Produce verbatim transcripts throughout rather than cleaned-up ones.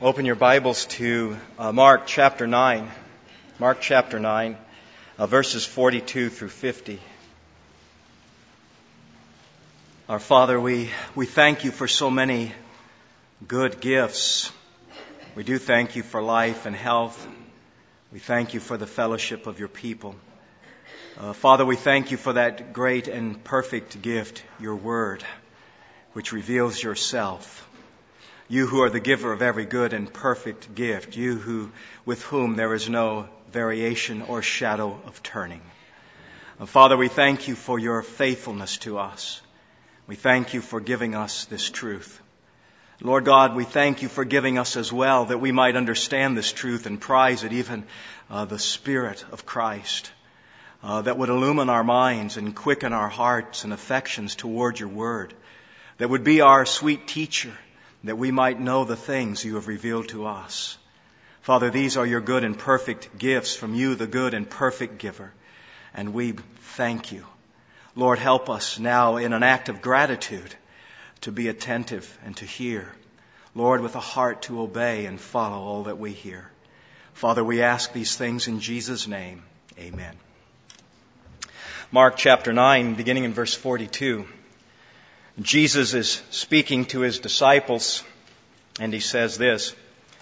Open your Bibles to uh, Mark chapter nine. Mark chapter nine, uh, verses forty-two through fifty. Our Father, we, we thank you for so many good gifts. We do thank you for life and health. We thank you for the fellowship of your people. Uh, Father, we thank you for that great and perfect gift, your word, which reveals yourself. You who are the giver of every good and perfect gift, you who, with whom there is no variation or shadow of turning. Uh, Father, we thank you for your faithfulness to us. We thank you for giving us this truth. Lord God, we thank you for giving us as well that we might understand this truth and prize it, even uh, the Spirit of Christ, uh, that would illumine our minds and quicken our hearts and affections toward your word, that would be our sweet teacher, that we might know the things you have revealed to us. Father, these are your good and perfect gifts from you, the good and perfect giver, and we thank you. Lord, help us now in an act of gratitude to be attentive and to hear. Lord, with a heart to obey and follow all that we hear. Father, we ask these things in Jesus' name. Amen. Mark chapter nine, beginning in verse forty-two. Jesus is speaking to his disciples, and he says this,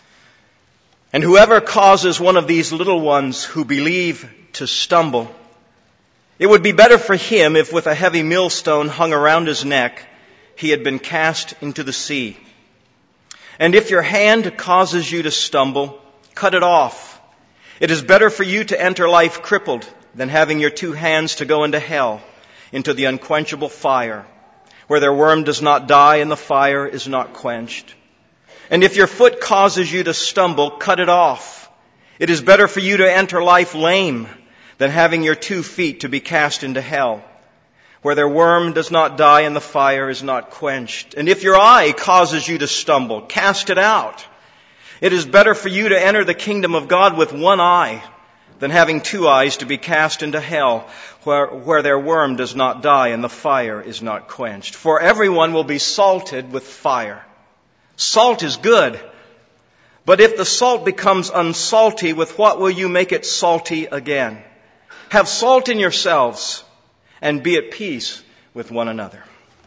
"And whoever causes one of these little ones who believe to stumble, it would be better for him if with a heavy millstone hung around his neck, he had been cast into the sea. And if your hand causes you to stumble, cut it off. It is better for you to enter life crippled than having your two hands to go into hell, into the unquenchable fire, where their worm does not die and the fire is not quenched. And if your foot causes you to stumble, cut it off. It is better for you to enter life lame than having your two feet to be cast into hell, where their worm does not die and the fire is not quenched. And if your eye causes you to stumble, cast it out. It is better for you to enter the kingdom of God with one eye than having two eyes to be cast into hell, where, where their worm does not die and the fire is not quenched. For everyone will be salted with fire. Salt is good, but if the salt becomes unsalty, with what will you make it salty again? Have salt in yourselves and be at peace with one another."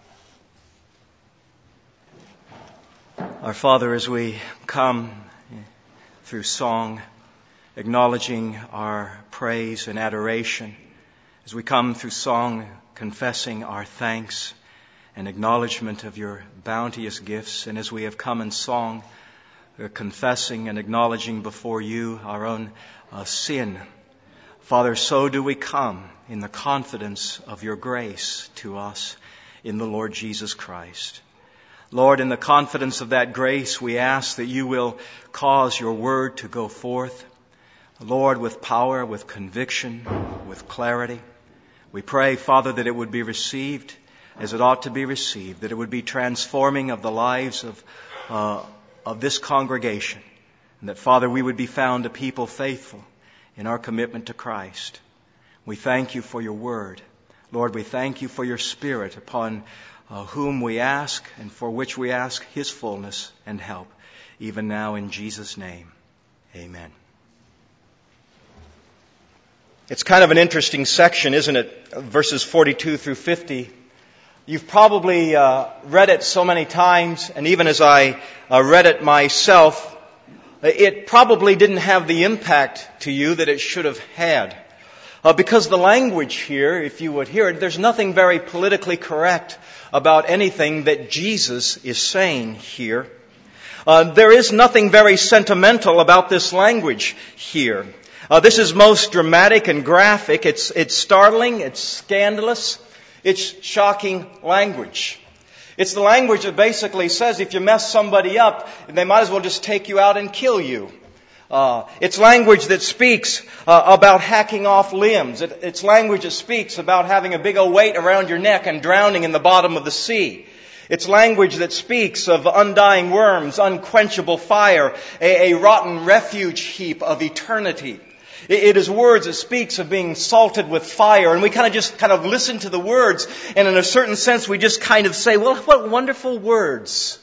Our Father, as we come through song, acknowledging our praise and adoration, as we come through song confessing our thanks and acknowledgement of your bounteous gifts, and as we have come in song uh, confessing and acknowledging before you our own uh, sin, Father, so do we come in the confidence of your grace to us in the Lord Jesus Christ. Lord, in the confidence of that grace, we ask that you will cause your word to go forth, Lord, with power, with conviction, with clarity. We pray, Father, that it would be received as it ought to be received, that it would be transforming of the lives of, uh, of this congregation, and that, Father, we would be found a people faithful in our commitment to Christ. We thank you for your word. Lord, we thank you for your Spirit, upon uh, whom we ask and for which we ask his fullness and help, even now in Jesus' name. Amen. It's kind of an interesting section, isn't it? Verses forty-two through fifty. You've probably uh, read it so many times, and even as I uh, read it myself, it probably didn't have the impact to you that it should have had. Uh, because the language here, if you would hear it, there's nothing very politically correct about anything that Jesus is saying here. Uh, there is nothing very sentimental about this language here. Uh, this is most dramatic and graphic. It's, it's startling, it's scandalous, it's shocking language. It's the language that basically says if you mess somebody up, they might as well just take you out and kill you. Uh, it's language that speaks uh, about hacking off limbs. It, it's language that speaks about having a big old weight around your neck and drowning in the bottom of the sea. It's language that speaks of undying worms, unquenchable fire, a, a rotten refuge heap of eternity. It is words that speaks of being salted with fire. And we kind of just kind of listen to the words. And in a certain sense, we just kind of say, well, what wonderful words.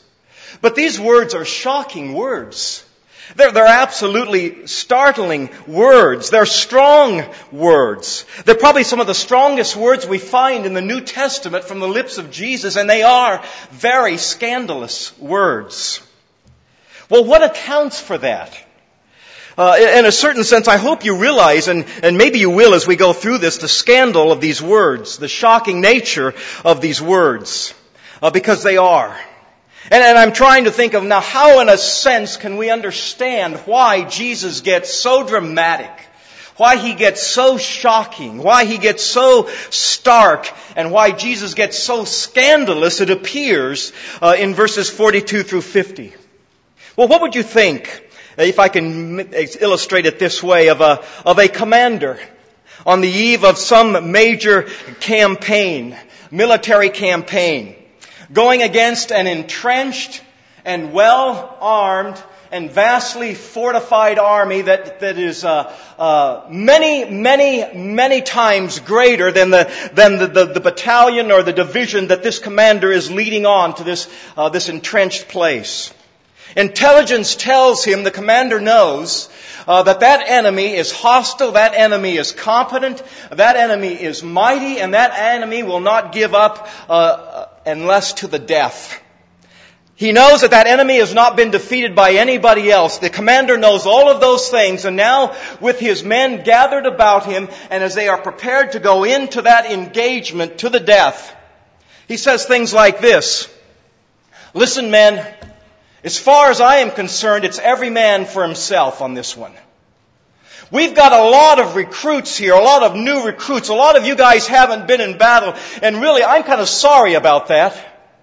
But these words are shocking words. They're, they're absolutely startling words. They're strong words. They're probably some of the strongest words we find in the New Testament from the lips of Jesus, and they are very scandalous words. Well, what accounts for that? Uh, in a certain sense, I hope you realize, and, and maybe you will as we go through this, the scandal of these words, the shocking nature of these words, uh, because they are. And, and I'm trying to think of now how, in a sense, can we understand why Jesus gets so dramatic, why He gets so shocking, why He gets so stark, and why Jesus gets so scandalous, it appears, uh, in verses forty-two through fifty. Well, what would you think, if I can illustrate it this way, of a, of a commander on the eve of some major campaign, military campaign, going against an entrenched and well-armed and vastly fortified army that, that is uh, uh, many, many, many times greater than the than the, the, the battalion or the division that this commander is leading on to this uh, this entrenched place. Intelligence tells him, the commander knows, uh, that that enemy is hostile, that enemy is competent, that enemy is mighty, and that enemy will not give up uh, unless to the death. He knows that that enemy has not been defeated by anybody else. The commander knows all of those things, and now with his men gathered about him, and as they are prepared to go into that engagement to the death, he says things like this: "Listen, men, as far as I am concerned, it's every man for himself on this one. We've got a lot of recruits here, a lot of new recruits. A lot of you guys haven't been in battle, and really, I'm kind of sorry about that.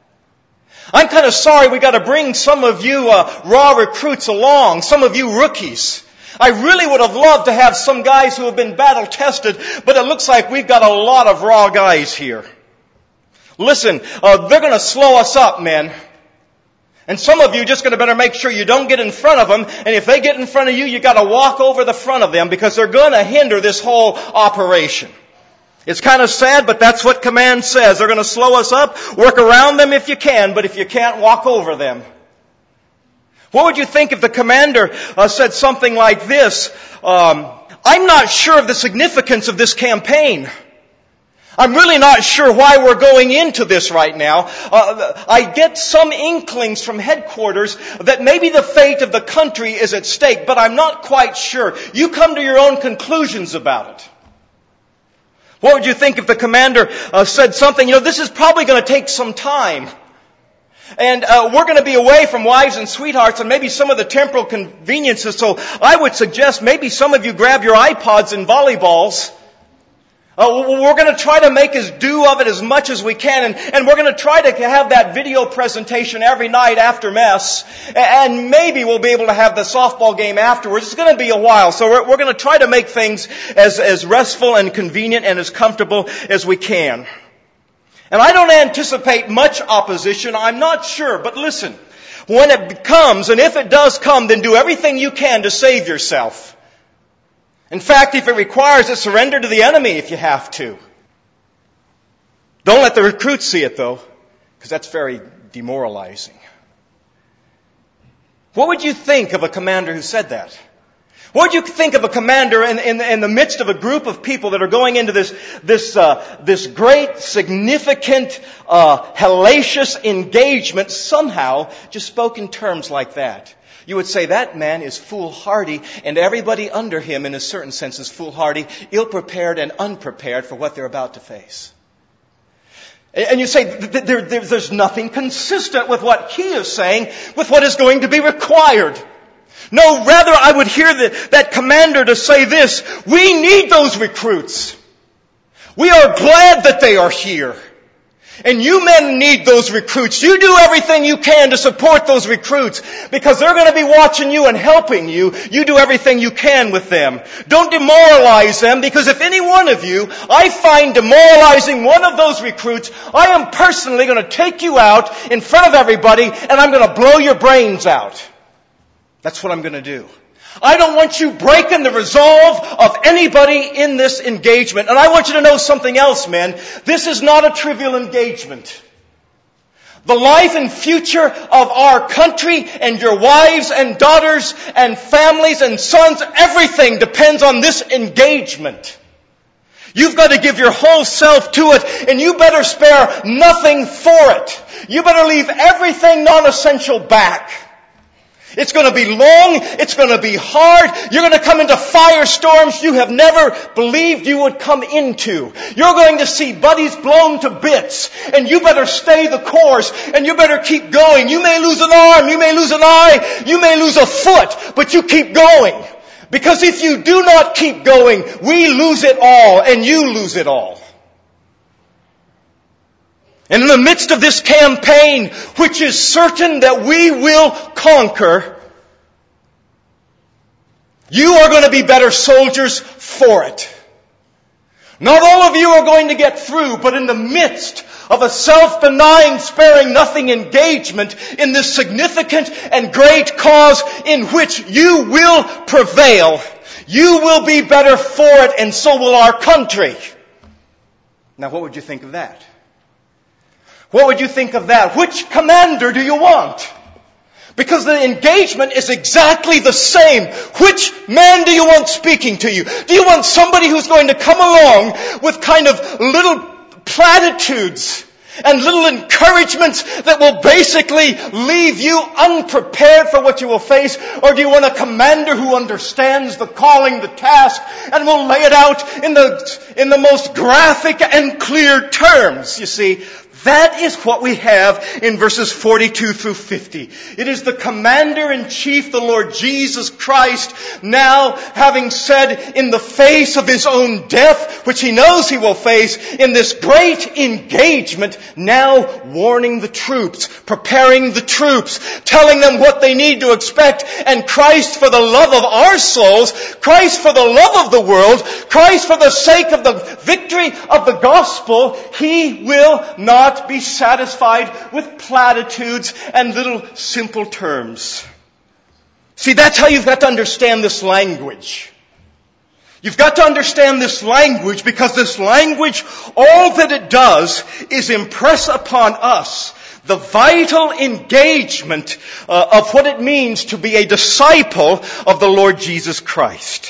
I'm kind of sorry we got to bring some of you uh, raw recruits along, some of you rookies. I really would have loved to have some guys who have been battle tested, but it looks like we've got a lot of raw guys here. Listen, uh, they're going to slow us up, men. And some of you just going to better make sure you don't get in front of them. And if they get in front of you, you got to walk over the front of them, because they're going to hinder this whole operation." It's kind of sad, but that's what command says. They're going to slow us up. Work around them if you can, but if you can't, walk over them. What would you think if the commander uh, said something like this? Um, I'm not sure of the significance of this campaign. I'm really not sure why we're going into this right now. Uh, I get some inklings from headquarters that maybe the fate of the country is at stake, but I'm not quite sure. You come to your own conclusions about it. What would you think if the commander uh, said something, you know, this is probably going to take some time. And uh, we're going to be away from wives and sweethearts and maybe some of the temporal conveniences, so I would suggest maybe some of you grab your iPods and volleyballs. Uh, we're going to try to make us do of it as much as we can, and, and we're going to try to have that video presentation every night after mess, and maybe we'll be able to have the softball game afterwards. It's going to be a while, so we're, we're going to try to make things as, as restful and convenient and as comfortable as we can. And I don't anticipate much opposition, I'm not sure, but listen, when it comes, and if it does come, then do everything you can to save yourself. In fact, if it requires it, surrender to the enemy if you have to. Don't let the recruits see it, though, because that's very demoralizing. What would you think of a commander who said that? What would you think of a commander in, in, in the midst of a group of people that are going into this this uh, this great, significant, uh, hellacious engagement, somehow just spoke in terms like that? You would say, that man is foolhardy, and everybody under him, in a certain sense, is foolhardy, ill-prepared and unprepared for what they're about to face. And you say, there, there, there's nothing consistent with what he is saying, with what is going to be required. No, rather I would hear the, that commander to say this: we need those recruits. We are glad that they are here. And you men need those recruits. You do everything you can to support those recruits, because they're going to be watching you and helping you. You do everything you can with them. Don't demoralize them, because if any one of you I find demoralizing one of those recruits, I am personally going to take you out in front of everybody and I'm going to blow your brains out. That's what I'm going to do. I don't want you breaking the resolve of anybody in this engagement. And I want you to know something else, men. This is not a trivial engagement. The life and future of our country and your wives and daughters and families and sons, everything depends on this engagement. You've got to give your whole self to it, and you better spare nothing for it. You better leave everything non-essential back. It's going to be long. It's going to be hard. You're going to come into firestorms you have never believed you would come into. You're going to see buddies blown to bits. And you better stay the course. And you better keep going. You may lose an arm. You may lose an eye. You may lose a foot. But you keep going. Because if you do not keep going, we lose it all. And you lose it all. And in the midst of this campaign, which is certain that we will conquer, you are going to be better soldiers for it. Not all of you are going to get through, but in the midst of a self-denying, sparing nothing engagement in this significant and great cause in which you will prevail, you will be better for it, and so will our country. Now, what would you think of that? What would you think of that? Which commander do you want? Because the engagement is exactly the same. Which man do you want speaking to you? Do you want somebody who's going to come along with kind of little platitudes and little encouragements that will basically leave you unprepared for what you will face? Or do you want a commander who understands the calling, the task, and will lay it out in the, in the most graphic and clear terms? You see, that is what we have in verses forty-two through fifty. It is the Commander-in-Chief, the Lord Jesus Christ, now having said in the face of His own death, which He knows He will face, in this great engagement, now warning the troops, preparing the troops, telling them what they need to expect, and Christ for the love of our souls, Christ for the love of the world, Christ for the sake of the victory of the gospel, He will not be satisfied with platitudes and little simple terms. See, that's how you've got to understand this language. You've got to understand this language because this language, all that it does is impress upon us the vital engagement uh, of what it means to be a disciple of the Lord Jesus Christ.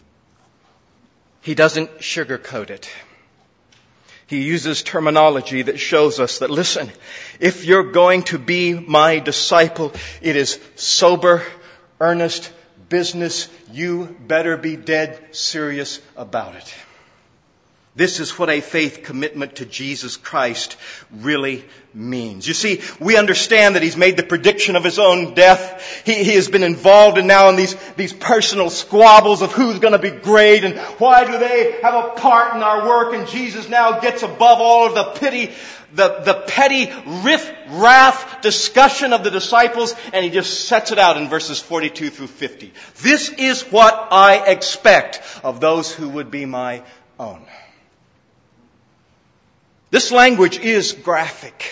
He doesn't sugarcoat it. He uses terminology that shows us that, listen, if you're going to be my disciple, it is sober, earnest business. You better be dead serious about it. This is what a faith commitment to Jesus Christ really means. You see, we understand that He's made the prediction of His own death. He, he has been involved in now in these, these personal squabbles of who's going to be great and why do they have a part in our work. And Jesus now gets above all of the pity, the, the petty riff-raff discussion of the disciples, and He just sets it out in verses forty-two through fifty. This is what I expect of those who would be my own. This language is graphic.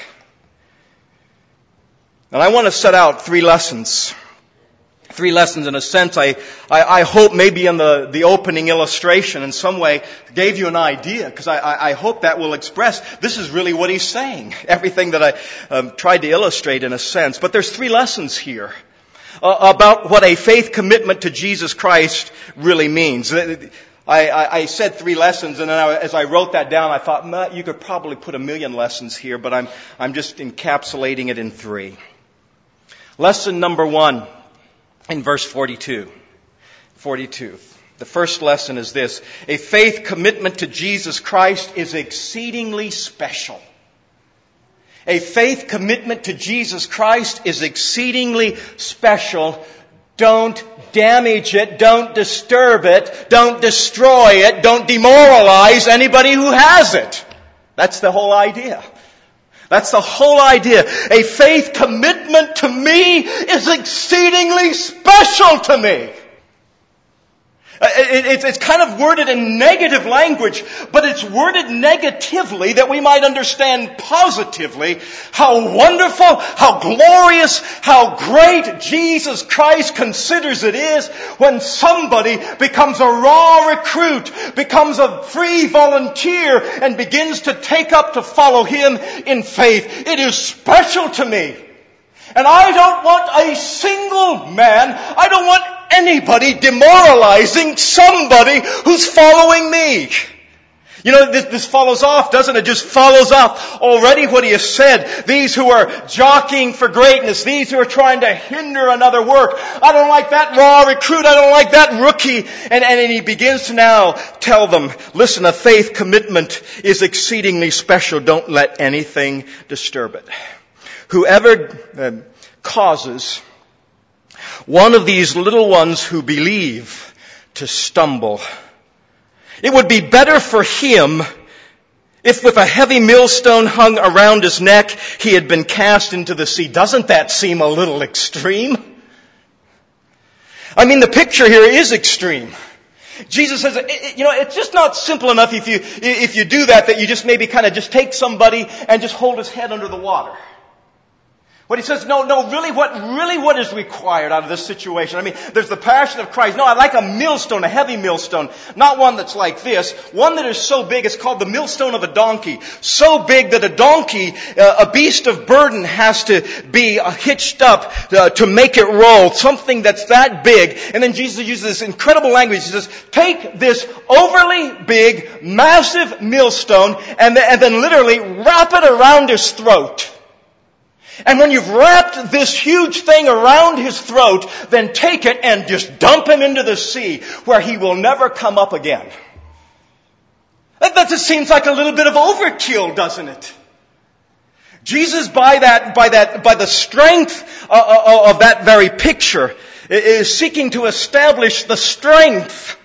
And I want to set out three lessons. Three lessons in a sense. I, I, I hope maybe in the, the opening illustration in some way gave you an idea, because I, I, I hope that will express this is really what He's saying. Everything that I um, tried to illustrate in a sense. But there's three lessons here uh, about what a faith commitment to Jesus Christ really means. I, I, I said three lessons, and then I, as I wrote that down, I thought, Matt, you could probably put a million lessons here, but I'm, I'm just encapsulating it in three. Lesson number one, in verse forty-two. forty-two. The first lesson is this: a faith commitment to Jesus Christ is exceedingly special. A faith commitment to Jesus Christ is exceedingly special. Don't damage it. Don't disturb it. Don't destroy it. Don't demoralize anybody who has it. That's the whole idea. That's the whole idea. A faith commitment to me is exceedingly special to me. It's kind of worded in negative language, but it's worded negatively that we might understand positively how wonderful, how glorious, how great Jesus Christ considers it is when somebody becomes a raw recruit, becomes a free volunteer, and begins to take up to follow Him in faith. It is special to me. And I don't want a single man, I don't want anybody demoralizing somebody who's following me. You know, this, this follows off, doesn't it? Just follows up already what he has said. These who are jockeying for greatness, these who are trying to hinder another work. I don't like that raw recruit, I don't like that rookie. And, and he begins to now tell them, listen, a faith commitment is exceedingly special. Don't let anything disturb it. Whoever uh, causes one of these little ones who believe to stumble, it would be better for him if with a heavy millstone hung around his neck he had been cast into the sea. Doesn't that seem a little extreme? I mean, the picture here is extreme. Jesus says, you know, it's just not simple enough if you, if you do that, that you just maybe kind of just take somebody and just hold his head under the water. What he says, no, no, really what, really what is required out of this situation? I mean, there's the passion of Christ. No, I like a millstone, a heavy millstone. Not one that's like this. One that is so big, it's called the millstone of a donkey. So big that a donkey, uh, a beast of burden, has to be uh, hitched up uh, to make it roll. Something that's that big. And then Jesus uses this incredible language. He says, take this overly big, massive millstone and, th- and then literally wrap it around his throat. And when you've wrapped this huge thing around his throat, then take it and just dump him into the sea where he will never come up again. That, that just seems like a little bit of overkill, doesn't it? Jesus, by that, by that, by the strength of, of that very picture, is seeking to establish the strength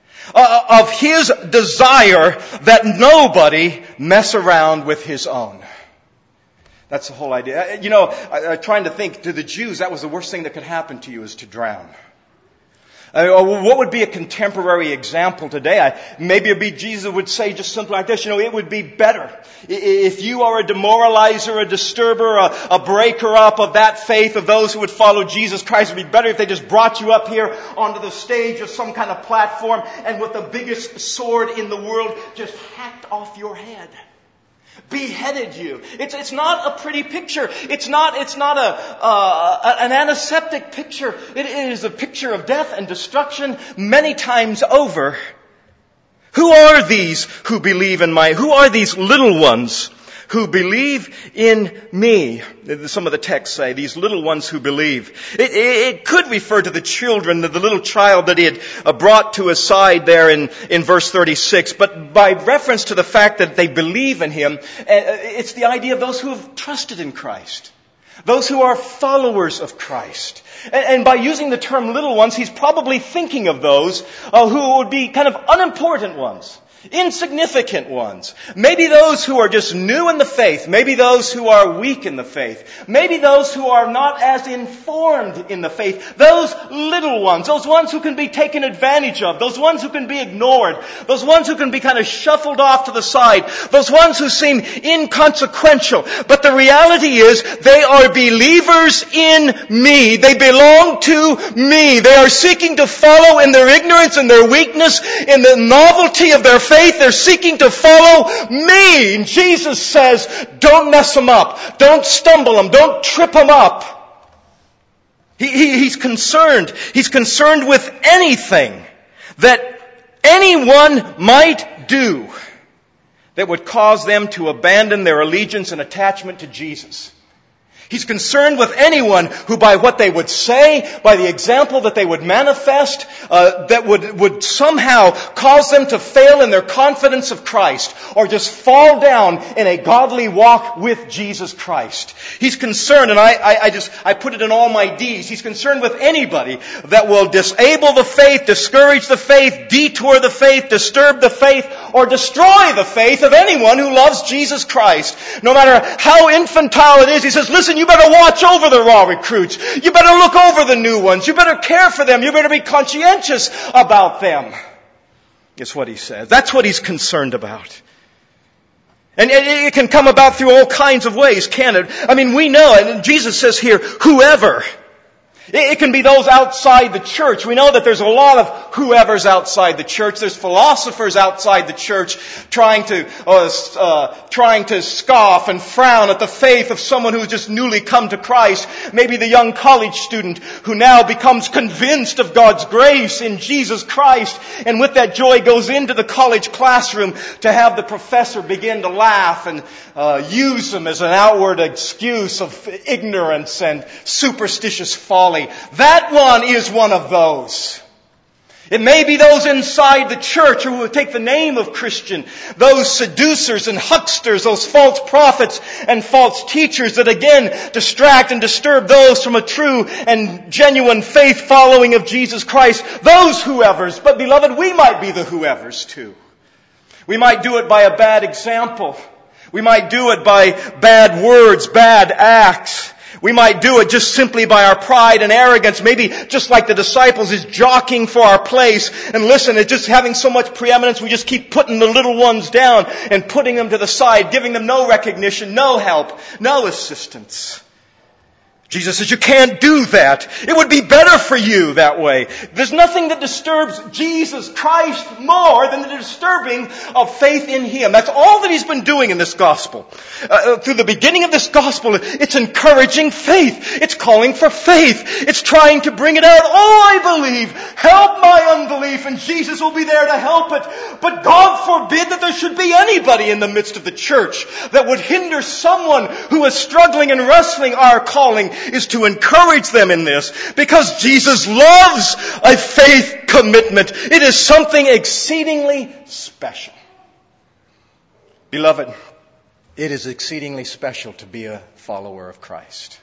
of his desire that nobody mess around with his own. That's the whole idea. You know, I, I'm trying to think, to the Jews, that was the worst thing that could happen to you, is to drown. Uh, what would be a contemporary example today? I, maybe it'd be Jesus would say just something like this, you know, it would be better if you are a demoralizer, a disturber, a, a breaker up of that faith of those who would follow Jesus Christ. It would be better if they just brought you up here onto the stage of some kind of platform and with the biggest sword in the world just hacked off your head. Beheaded you. It's it's not a pretty picture. It's not it's not a uh, an antiseptic picture. It is a picture of death and destruction many times over. Who are these who believe in my? Who are these little ones who believe in me? Some of the texts say, these little ones who believe. It, it, it could refer to the children, the little child that he had brought to his side there in, in verse thirty-six. But by reference to the fact that they believe in him, it's the idea of those who have trusted in Christ. Those who are followers of Christ. And, and by using the term little ones, he's probably thinking of those uh, who would be kind of unimportant ones. Insignificant ones. Maybe those who are just new in the faith. Maybe those who are weak in the faith. Maybe those who are not as informed in the faith. Those little ones. Those ones who can be taken advantage of. Those ones who can be ignored. Those ones who can be kind of shuffled off to the side. Those ones who seem inconsequential. But the reality is they are believers in me. They belong to me. They are seeking to follow in their ignorance and their weakness, in the novelty of their faith. Faith, they're seeking to follow me. And Jesus says, don't mess them up. Don't stumble them. Don't trip them up. He, he, he's concerned. He's concerned with anything that anyone might do that would cause them to abandon their allegiance and attachment to Jesus. He's concerned with anyone who, by what they would say, by the example that they would manifest, uh, that would, would somehow cause them to fail in their confidence of Christ, or just fall down in a godly walk with Jesus Christ. He's concerned, and I, I, I just, I put it in all my D's, he's concerned with anybody that will disable the faith, discourage the faith, detour the faith, disturb the faith, or destroy the faith of anyone who loves Jesus Christ. No matter how infantile it is, he says, listen, you you better watch over the raw recruits. You better look over the new ones. You better care for them. You better be conscientious about them. Is what he says. That's what he's concerned about. And it can come about through all kinds of ways, can it? I mean, we know, and Jesus says here, whoever. It can be those outside the church. We know that there's a lot of whoever's outside the church. There's philosophers outside the church trying to uh, uh, trying to scoff and frown at the faith of someone who's just newly come to Christ. Maybe the young college student who now becomes convinced of God's grace in Jesus Christ, and with that joy goes into the college classroom to have the professor begin to laugh and uh, use them as an outward excuse of ignorance and superstitious folly. That one is one of those. It may be those inside the church who will take the name of Christian, those seducers and hucksters, those false prophets and false teachers that again distract and disturb those from a true and genuine faith following of Jesus Christ. Those whoever's. But beloved, we might be the whoever's too. We might do it by a bad example. We might do it by bad words, bad acts. We might do it just simply by our pride and arrogance, maybe just like the disciples is jockeying for our place. And listen, it's just having so much preeminence, we just keep putting the little ones down and putting them to the side, giving them no recognition, no help, no assistance. Jesus says you can't do that. It would be better for you that way. There's nothing that disturbs Jesus Christ more than the disturbing of faith in Him. That's all that He's been doing in this gospel. Uh, through the beginning of this gospel, it's encouraging faith. It's calling for faith. It's trying to bring it out. Oh, I believe. Help my unbelief, and Jesus will be there to help it. But God forbid that there should be anybody in the midst of the church that would hinder someone who is struggling and wrestling our calling, is to encourage them in this, because Jesus loves a faith commitment. It is something exceedingly special. Beloved, it is exceedingly special to be a follower of Christ.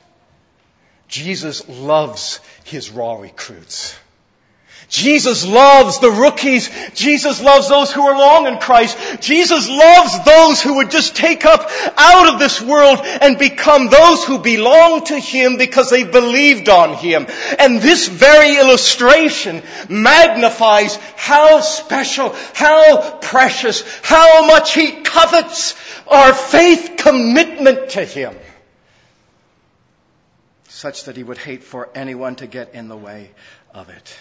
Jesus loves His raw recruits. Jesus loves the rookies. Jesus loves those who are long in Christ. Jesus loves those who would just take up out of this world and become those who belong to Him because they believed on Him. And this very illustration magnifies how special, how precious, how much He covets our faith commitment to Him, such that He would hate for anyone to get in the way of it.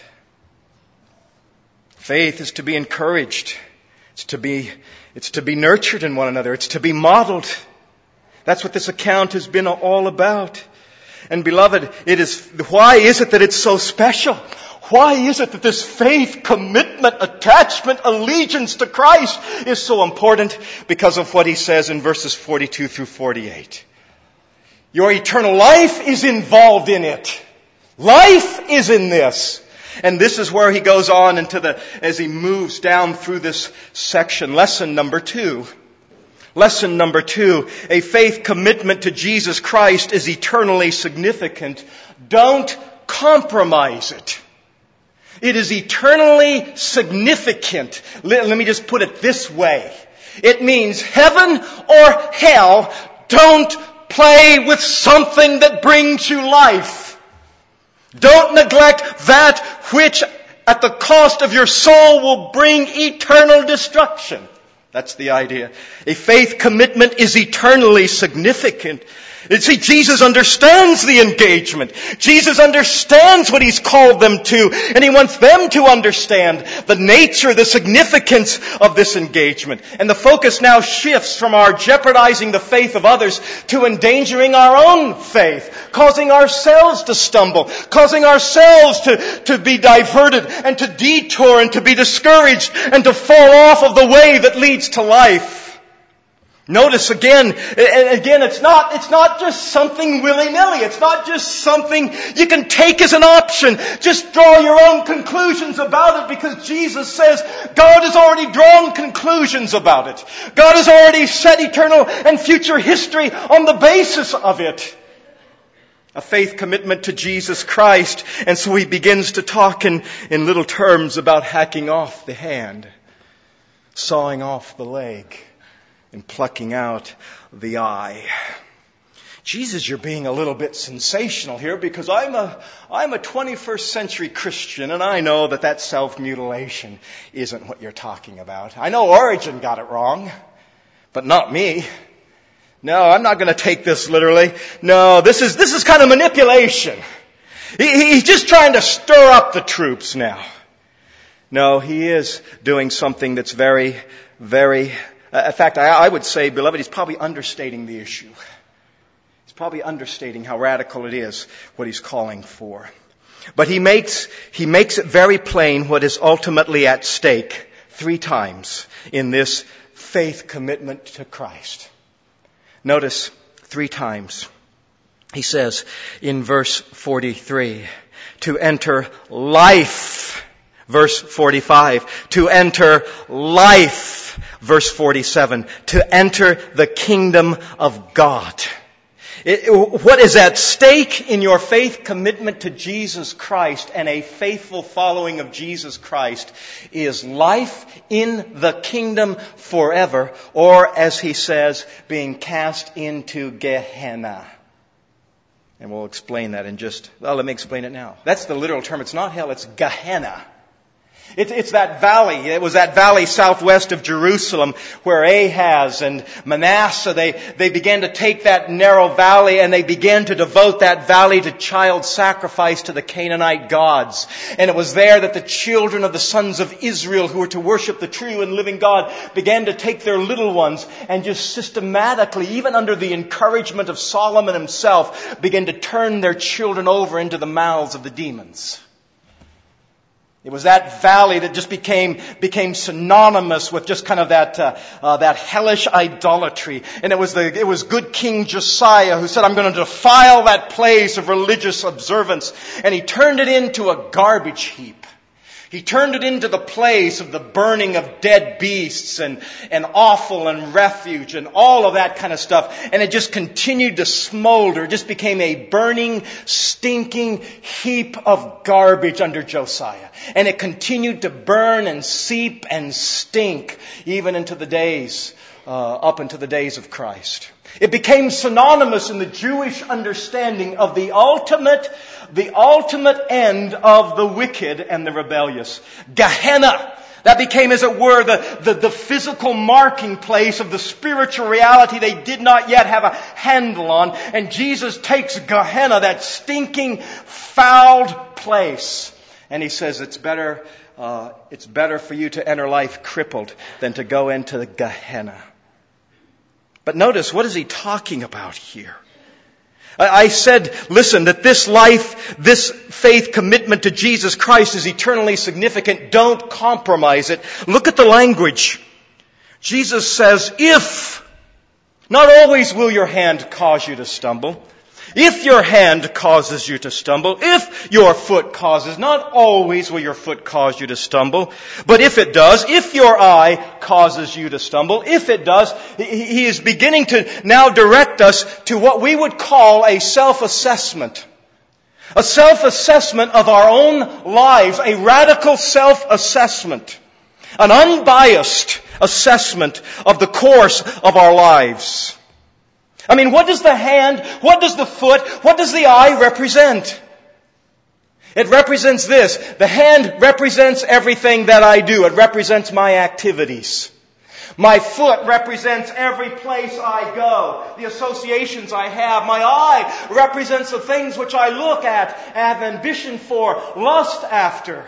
Faith is to be encouraged. It's to be, it's to be nurtured in one another. It's to be modeled. That's what this account has been all about. And beloved, it is, why is it that it's so special? Why is it that this faith, commitment, attachment, allegiance to Christ is so important? Because of what he says in verses forty-two through forty-eight. Your eternal life is involved in it. Life is in this. And this is where he goes on into the, as he moves down through this section. Lesson number two. Lesson number two. A faith commitment to Jesus Christ is eternally significant. Don't compromise it. It is eternally significant. Let, let me just put it this way. It means heaven or hell. Don't play with something that brings you life. Don't neglect that which at the cost of your soul will bring eternal destruction. That's the idea. A faith commitment is eternally significant. See, Jesus understands the engagement. Jesus understands what He's called them to, and He wants them to understand the nature, the significance of this engagement. And the focus now shifts from our jeopardizing the faith of others to endangering our own faith, causing ourselves to stumble, causing ourselves to, to be diverted and to detour and to be discouraged and to fall off of the way that leads to life. Notice again, and again, it's not, it's not just something willy-nilly. It's not just something you can take as an option. Just draw your own conclusions about it, because Jesus says God has already drawn conclusions about it. God has already set eternal and future history on the basis of it. A faith commitment to Jesus Christ. And so he begins to talk in, in little terms about hacking off the hand, sawing off the leg, and plucking out the eye. Jesus, you're being a little bit sensational here because I'm a, I'm a twenty-first century Christian and I know that that self-mutilation isn't what you're talking about. I know Origen got it wrong, but not me. No, I'm not going to take this literally. No, this is, this is kind of manipulation. He, he's just trying to stir up the troops now. No, he is doing something that's very, very, uh, in fact, I, I would say, beloved, he's probably understating the issue. He's probably understating how radical it is, what he's calling for. But he makes, he makes it very plain what is ultimately at stake three times in this faith commitment to Christ. Notice three times. He says in verse forty-three, to enter life. Verse forty-five, to enter life. Verse forty-seven, to enter the kingdom of God. It, what is at stake in your faith commitment to Jesus Christ and a faithful following of Jesus Christ is life in the kingdom forever, or as he says, being cast into Gehenna. And we'll explain that in just, well, let me explain it now. That's the literal term. It's not hell, it's Gehenna. It's, it's that valley. It was that valley southwest of Jerusalem where Ahaz and Manasseh, they, they began to take that narrow valley and they began to devote that valley to child sacrifice to the Canaanite gods. And it was there that the children of the sons of Israel who were to worship the true and living God began to take their little ones and just systematically, even under the encouragement of Solomon himself, began to turn their children over into the mouths of the demons. It was that valley that just became became synonymous with just kind of that uh, uh, that hellish idolatry. And it was the it was good King Josiah who said, "I'm going to defile that place of religious observance," and he turned it into a garbage heap. He turned it into the place of the burning of dead beasts and, and offal and refuge and all of that kind of stuff. And it just continued to smolder. It just became a burning, stinking heap of garbage under Josiah. And it continued to burn and seep and stink even into the days, uh, up into the days of Christ. It became synonymous in the Jewish understanding of the ultimate, the ultimate end of the wicked and the rebellious. Gehenna. That became, as it were, the, the, the physical marking place of the spiritual reality they did not yet have a handle on. And Jesus takes Gehenna, that stinking, fouled place. And he says it's better, uh, it's better for you to enter life crippled than to go into the Gehenna. But notice, what is he talking about here? I said, listen, that this life, this faith commitment to Jesus Christ is eternally significant. Don't compromise it. Look at the language. Jesus says, if, not always will your hand cause you to stumble. If your hand causes you to stumble, if your foot causes, not always will your foot cause you to stumble, but if it does, if your eye causes you to stumble, if it does, he is beginning to now direct us to what we would call a self-assessment. A self-assessment of our own lives, a radical self-assessment, an unbiased assessment of the course of our lives. I mean, what does the hand, what does the foot, what does the eye represent? It represents this. The hand represents everything that I do. It represents my activities. My foot represents every place I go, the associations I have. My eye represents the things which I look at, have ambition for, lust after.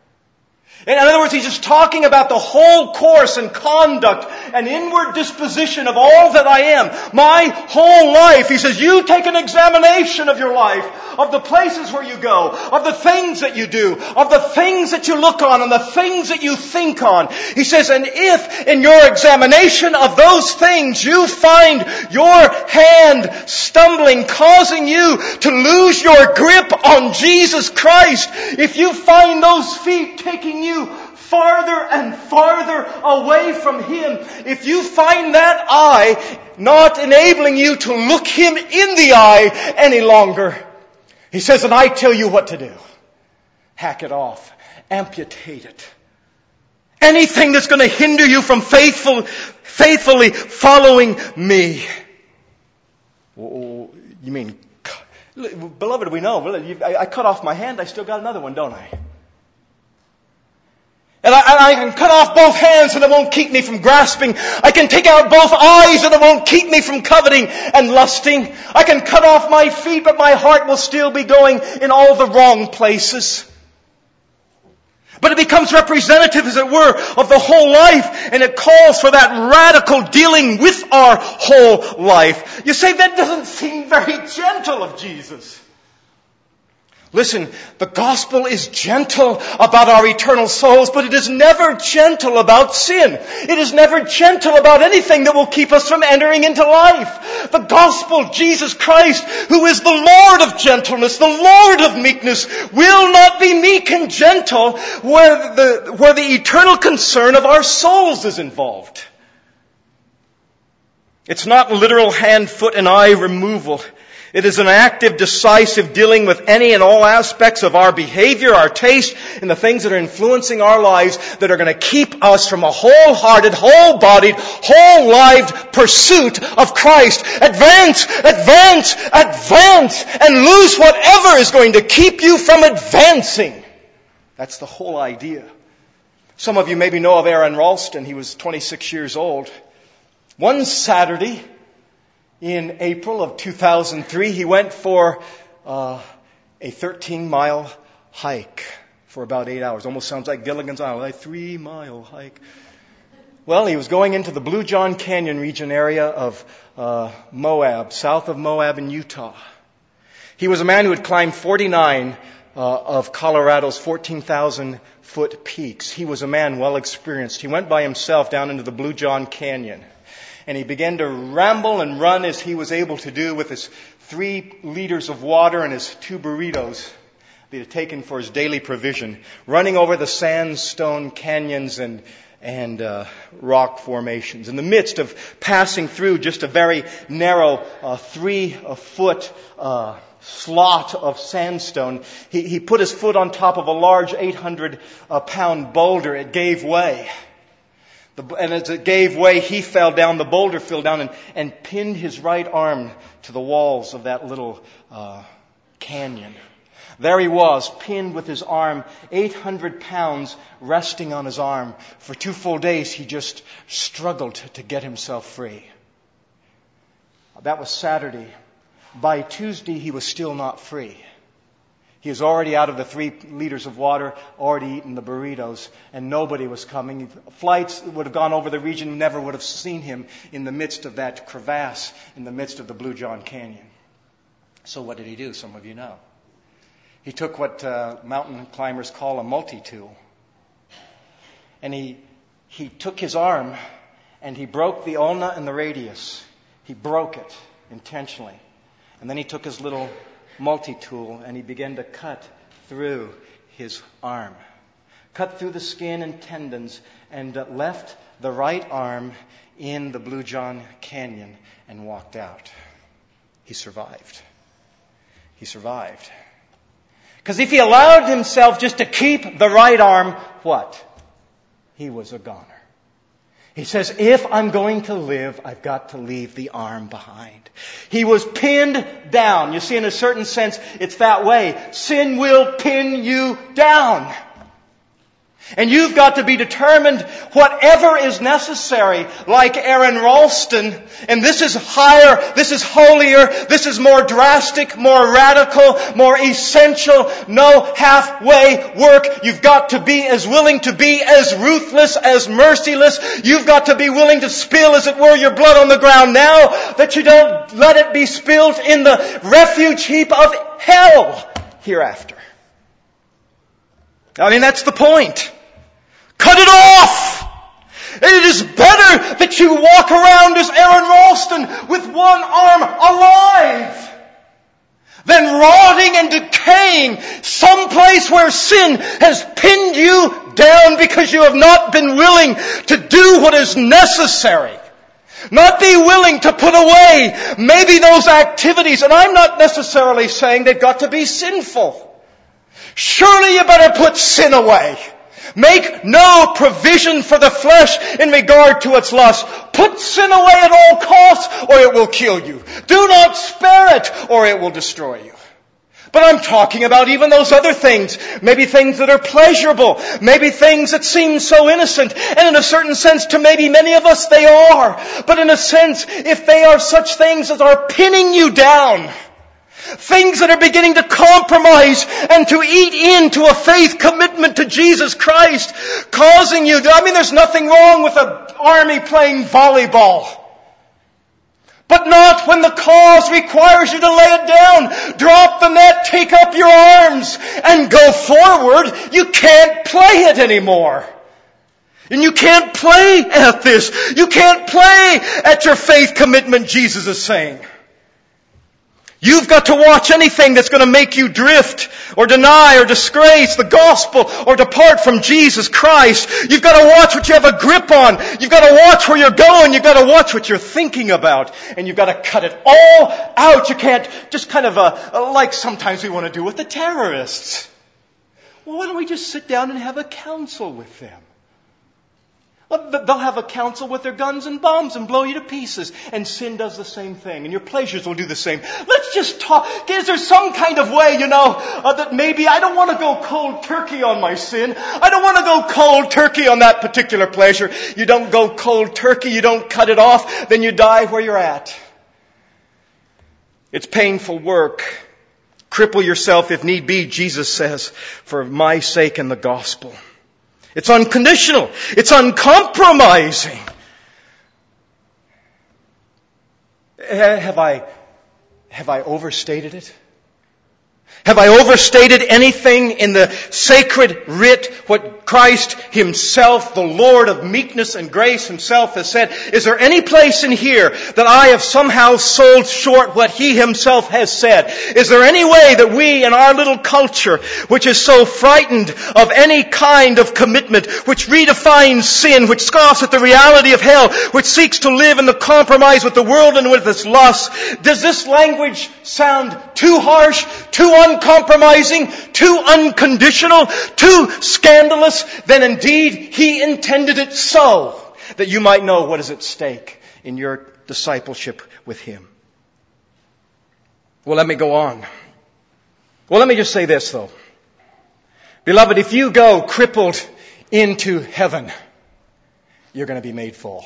In other words, he's just talking about the whole course and conduct and inward disposition of all that I am. My whole life. He says, you take an examination of your life, of the places where you go, of the things that you do, of the things that you look on, and the things that you think on. He says, and if in your examination of those things you find your hand stumbling, causing you to lose your grip on Jesus Christ, if you find those feet taking you farther and farther away from Him, if you find that eye not enabling you to look Him in the eye any longer, He says, and I tell you what to do. Hack it off. Amputate it. Anything that's going to hinder you from faithful, faithfully following me. Oh, You mean, beloved, we know. I cut off my hand, I still got another one, don't I? And I, I can cut off both hands and it won't keep me from grasping. I can take out both eyes and it won't keep me from coveting and lusting. I can cut off my feet, but my heart will still be going in all the wrong places. But it becomes representative, as it were, of the whole life, and it calls for that radical dealing with our whole life. You say, that doesn't seem very gentle of Jesus. Listen, the gospel is gentle about our eternal souls, but it is never gentle about sin. It is never gentle about anything that will keep us from entering into life. The gospel, Jesus Christ, who is the Lord of gentleness, the Lord of meekness, will not be meek and gentle where the, where the eternal concern of our souls is involved. It's not literal hand, foot, and eye removal. It is an active, decisive dealing with any and all aspects of our behavior, our taste, and the things that are influencing our lives that are going to keep us from a wholehearted, whole-bodied, whole-lived pursuit of Christ. Advance, advance, advance, and lose whatever is going to keep you from advancing. That's the whole idea. Some of you maybe know of Aaron Ralston. He was twenty-six years old. One Saturday, in April of two thousand three, he went for uh, a thirteen-mile hike for about eight hours. Almost sounds like Gilligan's Island, a three-mile hike. Well, he was going into the Blue John Canyon region area of uh, Moab, south of Moab in Utah. He was a man who had climbed forty-nine uh, of Colorado's fourteen thousand foot peaks. He was a man well experienced. He went by himself down into the Blue John Canyon. And he began to ramble and run as he was able to do with his three liters of water and his two burritos that he had taken for his daily provision, running over the sandstone canyons and and uh, rock formations. In the midst of passing through just a very narrow uh, three-foot uh, slot of sandstone, he, he put his foot on top of a large eight hundred pound boulder. It gave way. And as it gave way, he fell down, the boulder fell down and, and pinned his right arm to the walls of that little uh, canyon. There he was, pinned with his arm, eight hundred pounds resting on his arm. For two full days, he just struggled to get himself free. That was Saturday. By Tuesday, he was still not free. He was already out of the three liters of water, already eaten the burritos, and nobody was coming. Flights would have gone over the region, never would have seen him in the midst of that crevasse, in the midst of the Blue John Canyon. So what did he do? Some of you know. He took what uh, mountain climbers call a multi-tool. And he, he took his arm and he broke the ulna and the radius. He broke it intentionally. And then he took his little multi-tool and he began to cut through his arm. Cut through the skin and tendons and uh, left the right arm in the Blue John Canyon and walked out. He survived. He survived. Because if he allowed himself just to keep the right arm, what? He was a goner. He says, if I'm going to live, I've got to leave the arm behind. He was pinned down. You see, in a certain sense, it's that way. Sin will pin you down. And you've got to be determined, whatever is necessary, like Aaron Ralston. And this is higher, this is holier, this is more drastic, more radical, more essential. No halfway work. You've got to be as willing to be as ruthless, as merciless. You've got to be willing to spill, as it were, your blood on the ground now, that you don't let it be spilled in the refuge heap of hell hereafter. I mean, that's the point. Cut it off! It is better that you walk around as Aaron Ralston with one arm alive than rotting and decaying someplace where sin has pinned you down because you have not been willing to do what is necessary. Not be willing to put away maybe those activities. And I'm not necessarily saying they've got to be sinful. Surely you better put sin away. Make no provision for the flesh in regard to its lust. Put sin away at all costs, or it will kill you. Do not spare it, or it will destroy you. But I'm talking about even those other things. Maybe things that are pleasurable. Maybe things that seem so innocent. And in a certain sense, to maybe many of us, they are. But in a sense, if they are such things as are pinning you down, things that are beginning to compromise and to eat into a faith commitment to Jesus Christ, causing you to, I mean, there's nothing wrong with an army playing volleyball. But not when the cause requires you to lay it down. Drop the net, take up your arms, and go forward. You can't play it anymore. And you can't play at this. You can't play at your faith commitment, Jesus is saying. You've got to watch anything that's going to make you drift or deny or disgrace the gospel or depart from Jesus Christ. You've got to watch what you have a grip on. You've got to watch where you're going. You've got to watch what you're thinking about. And you've got to cut it all out. You can't just kind of uh, like sometimes we want to do with the terrorists. Well, why don't we just sit down and have a council with them? They'll have a council with their guns and bombs and blow you to pieces. And sin does the same thing. And your pleasures will do the same. Let's just talk. Is there some kind of way, you know, uh, that maybe I don't want to go cold turkey on my sin. I don't want to go cold turkey on that particular pleasure. You don't go cold turkey. You don't cut it off. Then you die where you're at. It's painful work. Cripple yourself if need be, Jesus says, for my sake and the gospel. It's unconditional. It's uncompromising. Have I, have I overstated it? Have I overstated anything in the sacred writ, what Christ Himself, the Lord of meekness and grace Himself has said? Is there any place in here that I have somehow sold short what He Himself has said? Is there any way that we in our little culture, which is so frightened of any kind of commitment, which redefines sin, which scoffs at the reality of hell, which seeks to live in the compromise with the world and with its lusts, does this language sound too harsh, too uncompromising, too unconditional, too scandalous? Then indeed He intended it so, that you might know what is at stake in your discipleship with Him. Well, let me go on. Well, let me just say this though. Beloved, if you go crippled into heaven, you're going to be made full.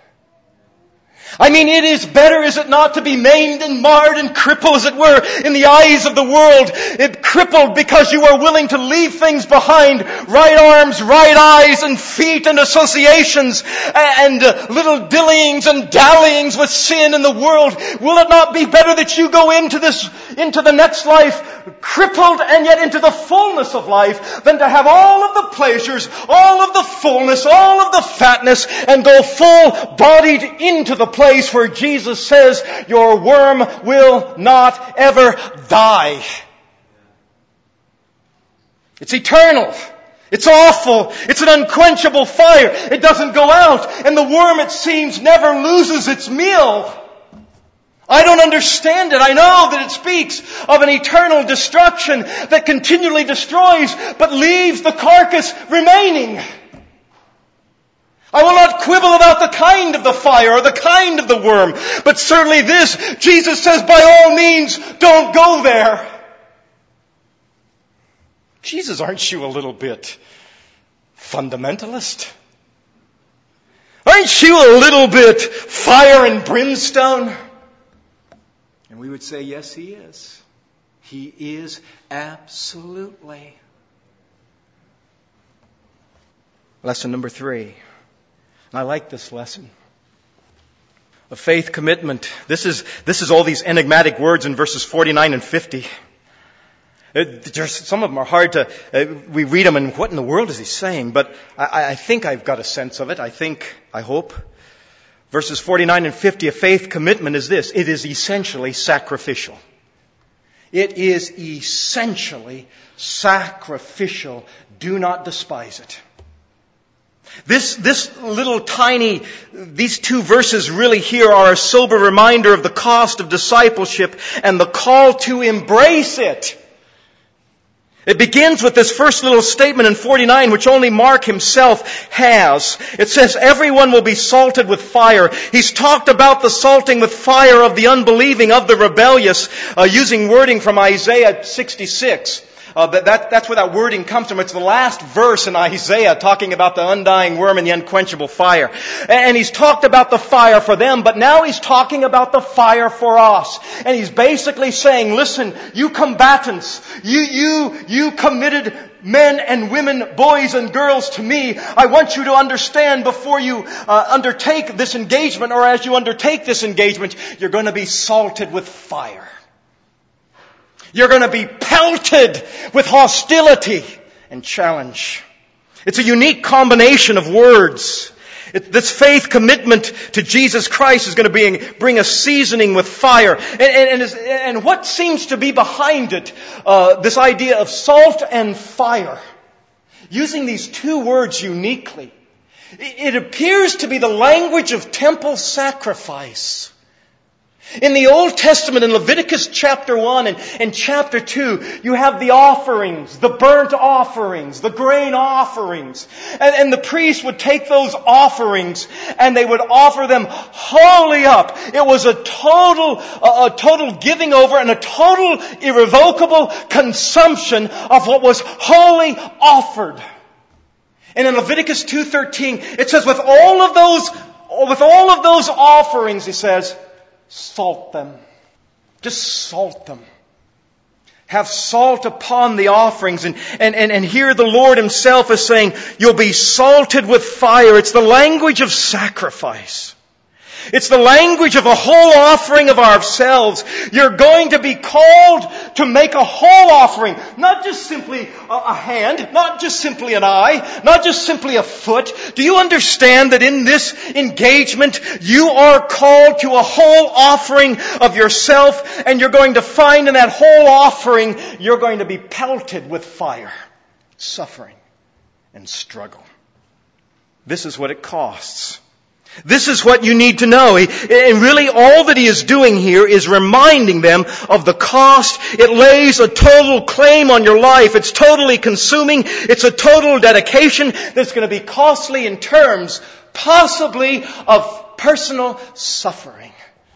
I mean, it is better, is it not, to be maimed and marred and crippled, as it were, in the eyes of the world. It crippled because you are willing to leave things behind. Right arms, right eyes, and feet, and associations, and uh, little dillyings and dallyings with sin in the world. Will it not be better that you go into this, into the next life, crippled and yet into the fullness of life, than to have all of the pleasures, all of the fullness, all of the fatness, and go full-bodied into the place where Jesus says your worm will not ever die. It's eternal. It's awful. It's an unquenchable fire. It doesn't go out. And the worm, it seems, never loses its meal. I don't understand it. I know that it speaks of an eternal destruction that continually destroys but leaves the carcass remaining. I will not quibble about the kind of the fire or the kind of the worm, but certainly this, Jesus says, by all means, don't go there. Jesus, aren't you a little bit fundamentalist? Aren't you a little bit fire and brimstone? And we would say, yes, He is. He is absolutely. Lesson number three. I like this lesson. A faith commitment. This is, this is all these enigmatic words in verses forty-nine and fifty. There's, some of them are hard to, uh, we read them and what in the world is he saying? But I, I think I've got a sense of it. I think, I hope. Verses forty-nine and fifty, a faith commitment is this. It is essentially sacrificial. It is essentially sacrificial. Do not despise it. This, this little tiny, these two verses really here are a sober reminder of the cost of discipleship and the call to embrace it. It begins with this first little statement in forty-nine, which only Mark himself has. It says, everyone will be salted with fire. He's talked about the salting with fire of the unbelieving, of the rebellious, uh, using wording from Isaiah sixty-six. Uh, that, that, that's where that wording comes from. It's the last verse in Isaiah talking about the undying worm and the unquenchable fire. And, and he's talked about the fire for them, but now he's talking about the fire for us. And he's basically saying, listen, you combatants, you, you, you committed men and women, boys and girls to me, I want you to understand before you uh, undertake this engagement, or as you undertake this engagement, you're going to be salted with fire. You're going to be pelted with hostility and challenge. It's a unique combination of words. It, this faith commitment to Jesus Christ is going to bring, bring a seasoning with fire. And, and, and, is, and what seems to be behind it, uh, this idea of salt and fire, using these two words uniquely, it, it appears to be the language of temple sacrifice. In the Old Testament, in Leviticus chapter one and, and chapter two, you have the offerings, the burnt offerings, the grain offerings. And, and the priest would take those offerings and they would offer them wholly up. It was a total, a, a total giving over and a total irrevocable consumption of what was wholly offered. And in Leviticus two thirteen, it says, with all of those, with all of those offerings, he says, salt them. Just salt them. Have salt upon the offerings. And, and, and, and here the Lord Himself is saying, you'll be salted with fire. It's the language of sacrifice. It's the language of a whole offering of ourselves. You're going to be called to make a whole offering. Not just simply a hand, not just simply an eye, not just simply a foot. Do you understand that in this engagement, you are called to a whole offering of yourself, and you're going to find in that whole offering, you're going to be pelted with fire, suffering, and struggle. This is what it costs. This is what you need to know. And really all that he is doing here is reminding them of the cost. It lays a total claim on your life. It's totally consuming. It's a total dedication that's going to be costly in terms, possibly, of personal suffering.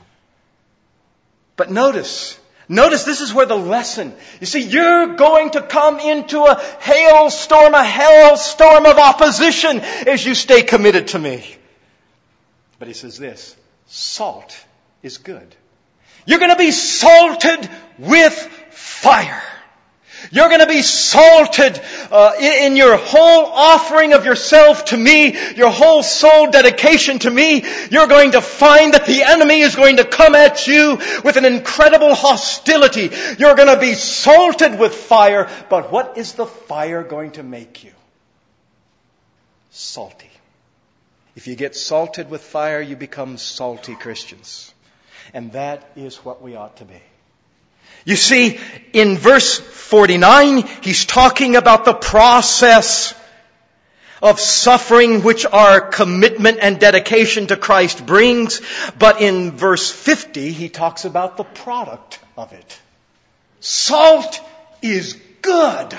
But notice, notice this is where the lesson, you see, you're going to come into a hailstorm, a hailstorm of opposition as you stay committed to me. But he says this, salt is good. You're going to be salted with fire. You're going to be salted uh, in, in your whole offering of yourself to me, your whole soul dedication to me. You're going to find that the enemy is going to come at you with an incredible hostility. You're going to be salted with fire. But what is the fire going to make you? Salty. If you get salted with fire, you become salty Christians. And that is what we ought to be. You see, in verse forty-nine, he's talking about the process of suffering which our commitment and dedication to Christ brings. But in verse fifty, he talks about the product of it. Salt is good.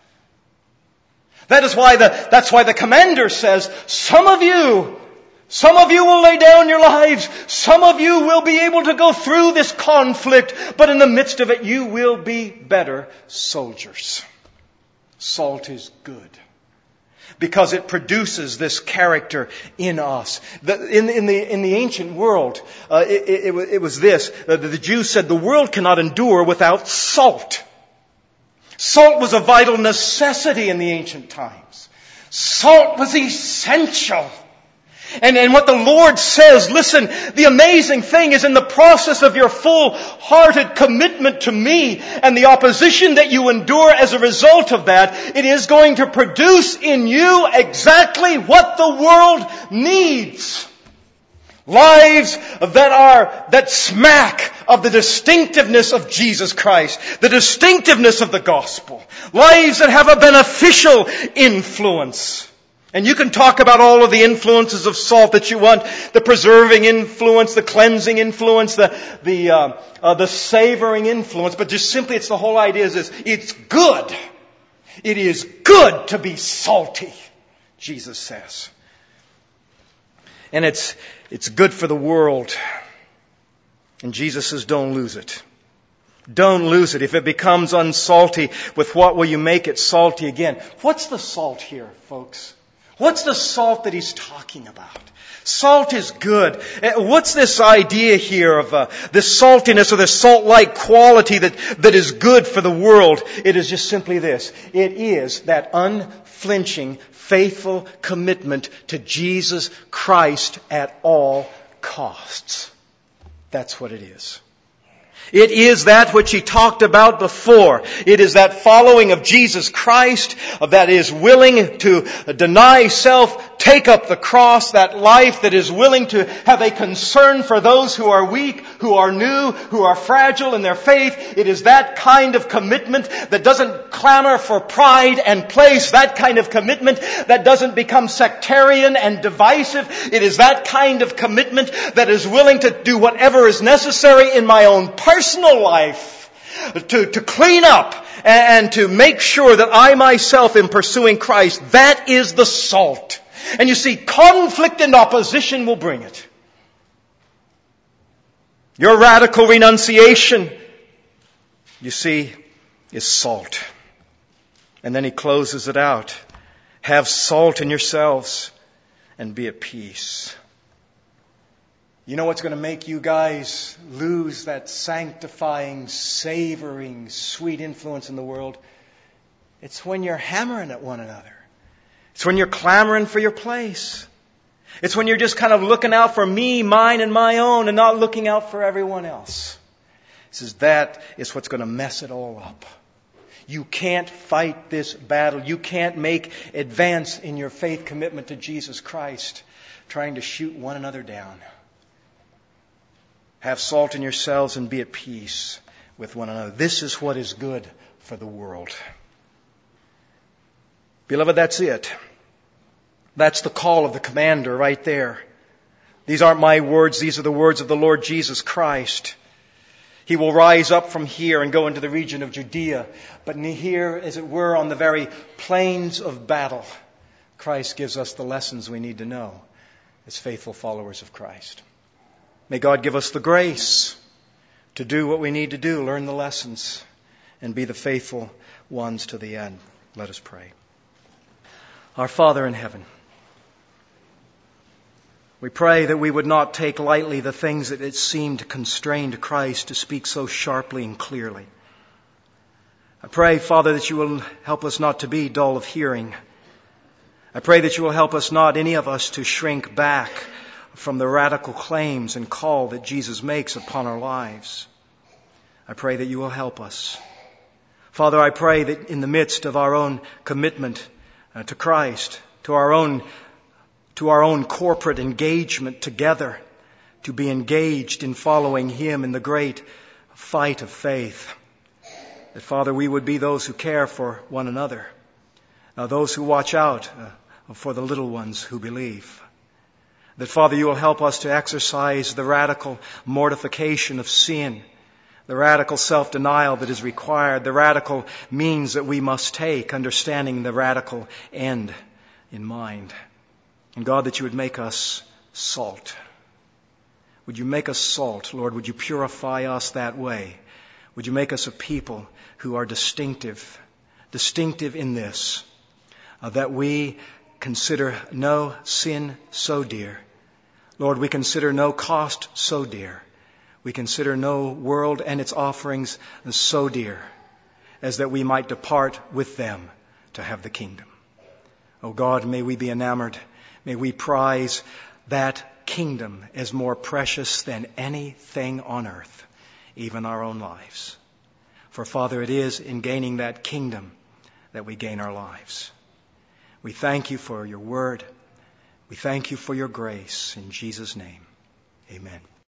That is why the, that's why the commander says, some of you, some of you will lay down your lives. Some of you will be able to go through this conflict, but in the midst of it, you will be better soldiers. Salt is good because it produces this character in us. The, in, in, the, in the ancient world, uh, it, it, it was this. Uh, the Jews said the world cannot endure without salt. Salt was a vital necessity in the ancient times. Salt was essential. And, and what the Lord says, listen, the amazing thing is in the process of your full-hearted commitment to me and the opposition that you endure as a result of that, it is going to produce in you exactly what the world needs. Lives that are, that smack of the distinctiveness of Jesus Christ. The distinctiveness of the gospel. Lives that have a beneficial influence. And you can talk about all of the influences of salt that you want. The preserving influence, the cleansing influence, the, the, uh, uh, the savoring influence. But just simply it's the whole idea is this. It's good. It is good to be salty, Jesus says. And it's, it's good for the world. And Jesus says, don't lose it. Don't lose it. If it becomes unsalty, with what will you make it salty again? What's the salt here, folks? What's the salt that he's talking about? Salt is good. What's this idea here of uh, this saltiness or this salt-like quality that, that is good for the world? It is just simply this. It is that unflinching, faithful commitment to Jesus Christ at all costs. That's what it is. It is that which he talked about before. It is that following of Jesus Christ that is willing to deny self, take up the cross, that life that is willing to have a concern for those who are weak, who are new, who are fragile in their faith. It is that kind of commitment that doesn't clamor for pride and place, that kind of commitment that doesn't become sectarian and divisive. It is that kind of commitment that is willing to do whatever is necessary in my own personal personal life to, to clean up and to make sure that I myself am pursuing Christ. That is the salt. And you see, conflict and opposition will bring it. Your radical renunciation, you see, is salt. And then he closes it out. Have salt in yourselves and be at peace. You know what's going to make you guys lose that sanctifying, savoring, sweet influence in the world? It's when you're hammering at one another. It's when you're clamoring for your place. It's when you're just kind of looking out for me, mine, and my own and not looking out for everyone else. He says that is what's going to mess it all up. You can't fight this battle. You can't make advance in your faith commitment to Jesus Christ trying to shoot one another down. Have salt in yourselves and be at peace with one another. This is what is good for the world. Beloved, that's it. That's the call of the commander right there. These aren't my words. These are the words of the Lord Jesus Christ. He will rise up from here and go into the region of Judea. But here, as it were, on the very plains of battle, Christ gives us the lessons we need to know as faithful followers of Christ. May God give us the grace to do what we need to do, learn the lessons, and be the faithful ones to the end. Let us pray. Our Father in heaven, we pray that we would not take lightly the things that it seemed constrained Christ to speak so sharply and clearly. I pray, Father, that you will help us not to be dull of hearing. I pray that you will help us not, any of us, to shrink back from the radical claims and call that Jesus makes upon our lives. I pray that you will help us. Father, I pray that in the midst of our own commitment uh, to Christ, to our own, to our own corporate engagement together, to be engaged in following Him in the great fight of faith, that, Father, we would be those who care for one another, uh, those who watch out uh, for the little ones who believe. That, Father, you will help us to exercise the radical mortification of sin, the radical self-denial that is required, the radical means that we must take, understanding the radical end in mind. And God, that you would make us salt. Would you make us salt, Lord? Would you purify us that way? Would you make us a people who are distinctive, distinctive in this, uh, that we consider no sin so dear. Lord, we consider no cost so dear. We consider no world and its offerings so dear as that we might depart with them to have the kingdom. Oh God, may we be enamored. May we prize that kingdom as more precious than anything on earth, even our own lives. For Father, it is in gaining that kingdom that we gain our lives. We thank you for your word. We thank you for your grace. In Jesus' name, amen.